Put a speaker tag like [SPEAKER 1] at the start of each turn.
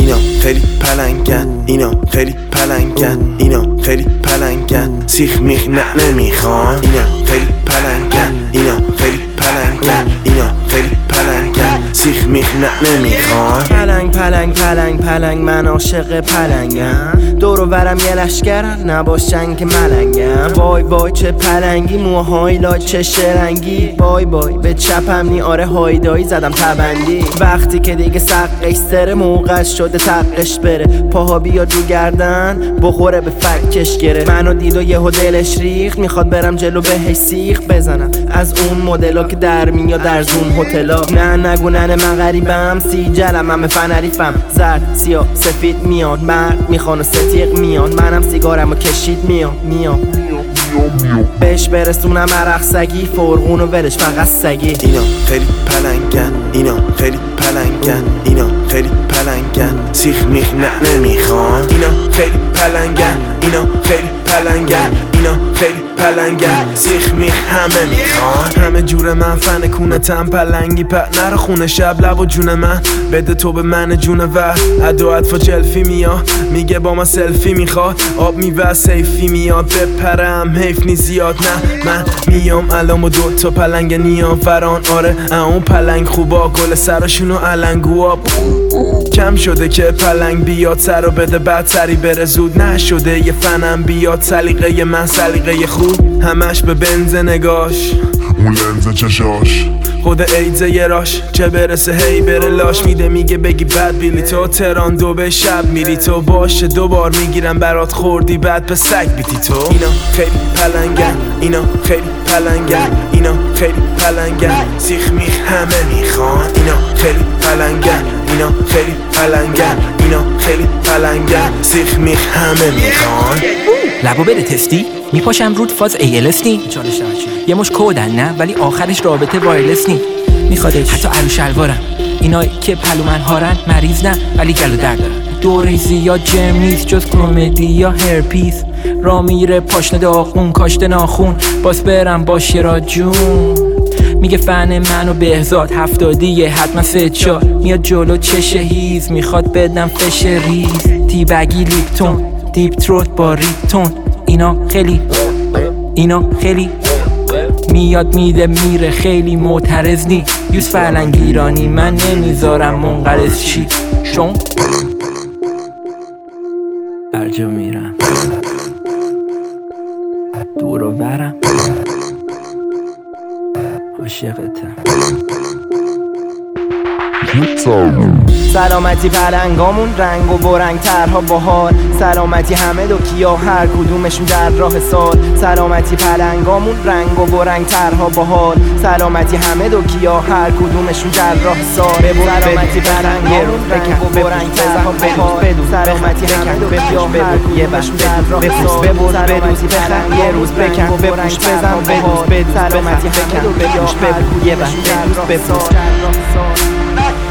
[SPEAKER 1] اینا خیلی پلنگن، اینا خیلی پلنگن، اینا خیلی پلنگن، سیخ میخ نه نمیخوان. اینا خیلی پلنگن، اینا خیلی پلنگن، اینا خیلی پلنگن، سیخ میخ نه نمیخوان.
[SPEAKER 2] پلنگ پلنگ پلنگ پلنگ من عاشق پلنگم، دور و برم یه لشکرن نباشن که ملنگم. وای وای چه پلنگی، موهای لا چه شرنگی، وای وای به چپم نی آره هایدایی زدم تبندی. وقتی که دیگه سقش سره موقع شده تقش بره، پاها بیاد رو گردن بخوره به فکش گره. منو دید و یهو دلش ریخت، میخواد برم جلو بهش سیخ بزنم از اون مدلا که در میاد در زون هتلا. نه نگو ننه من غریبم، سی جلم همه فنریفم، زرد سیاه سفید میاد، مرد میخوان و ستیق میان، منم سیگارمو کشید میام بهش برسونم عرق سگی، فرغون و ولش فقط سگی.
[SPEAKER 1] اینا خیلی پلنگن، اینا خیلی پلنگن، اینا خیلی پلنگن، سیخ میخ نه نمیخوان. اینا خیلی پلنگن، اینا خیلی پلنگن، اینا خیلی پلنگن، سیخ میخ همه میخوان. همه جور من فن کونتم پلنگی پت نره خونه شب لب و جون من بده تو به من جون و ادو اطفا جلفی میاد، میگه با ما سلفی میخواد، آب میوه سیفی میاد، بپرم حیف نی زیاد. نه من میام الان و دوتا پلنگ نیام فران، آره اون پلنگ خوبا گل سراشونو علنگوا. کم شده که پلنگ بیاد سر و بده بعد سری بره زود، نشده یه فنم بیاد سلیقه من سلیقه خوب، همش به بنز نگاش
[SPEAKER 3] اون لنز چشاش
[SPEAKER 1] خود ایدزه یه راش، چه برسه هی بره لاش میده، میگه بگی بد بیلی تو تران دو به شب میری تو، باشه دوبار میگیرم برات خوردی بعد به سگ بیتی تو. اینا خیلی پلنگن، اینا خیلی پلنگن، اینا خیلی پلنگن، سیخ میخ همه میخوان. اینا خیلی پلنگن، اینا خیلی پلنگن، اینا خیلی پلنگن، سیخ میخ همه میخوان.
[SPEAKER 4] لبو بره تستی میپاشم رود فاز ALS نی، یه مش کودن نه ولی آخرش رابطه وایرلس نی، میخوادش حتی عروش شلوارم. اینایی که پلو من هارن مریض نه ولی گلو در دارن، دوره زیاد جم نیست جز کمدی یا هرپیس، را میره پاشنه داغون کاشته ناخون، باز برم باشه را جون. میگه فن منو بهزاد 70 حتما 3-4 میاد جلو چشه هیز، میخواد بدم فش ریز، تیبگی لیپتون دیپ تروت با ریپتون. اینا خیلی میاد میده میره خیلی معترض نی، یوز فرلنگ ایرانی من نمیذارم منقرض چی چون برجا میرم دور و برم عاشقتم.
[SPEAKER 2] سلامتی پلنگامون رنگ و برنگ ترها بهار، سلامتی همه دو کیا هر کدومشون در راه سال. سلامتی پلنگامون رنگ و برنگ ترها بهار، سلامتی همه دو کیا هر کدومشون در راه سال. سلامتی پلنگامون رنگ و برنگ ترها بهار، سلامتی همه دو کیا هر کدومشون در راه سال. سلامتی پلنگ یه روز بکن بپوش بزن بدوز، سلامتی همه دو کیا هر کدومشون در راه سال.